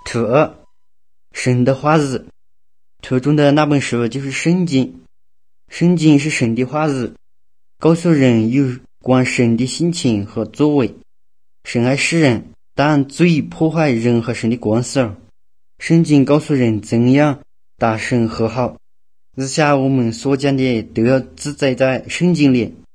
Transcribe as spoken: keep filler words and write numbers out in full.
图二，神的话语。图中的那本书就是圣经。圣经是神的话语，告诉人有关神的性情和作为。神爱世人，但罪破坏人和神的关系了。圣经告诉人怎样打神和好。以下我们所讲的都要记载在圣经里。